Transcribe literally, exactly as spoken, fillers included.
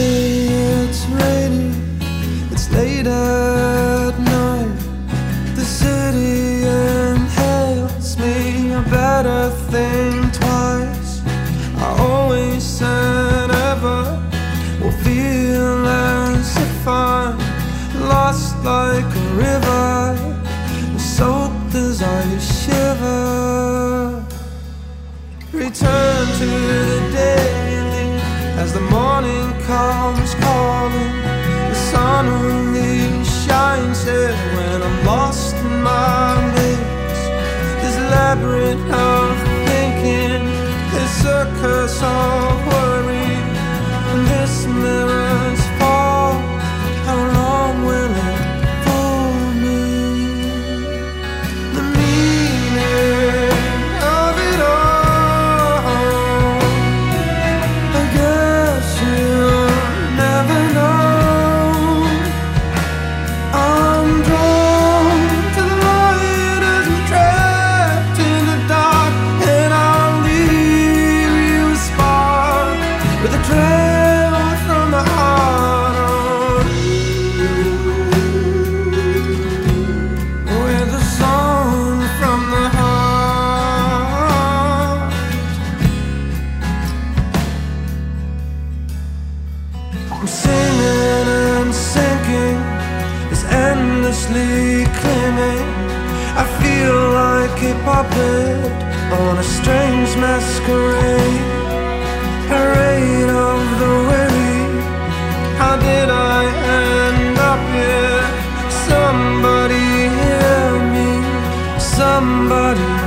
it's raining, it's late at night. The city inhales me, I better think twice. I always said ever will feel as if I'm lost like a river, soaked as I shiver. Return to the daily as the morning comes calling. The sun only shines here when I'm lost in my maze. This labyrinth of thinking, this circus of worry, and this mirror's fall. How long will it fool me? The meaning of it all, I guess you'll never know. I'm drawn to the light as I'm trapped in the dark, and I'll leave you a spark with a trail from the heart on, with a song from the heart. I'm singing and sinking, it's endlessly clinging. I feel like a puppet on a strange masquerade, parade of the weary. How did I end up here? Somebody hear me, somebody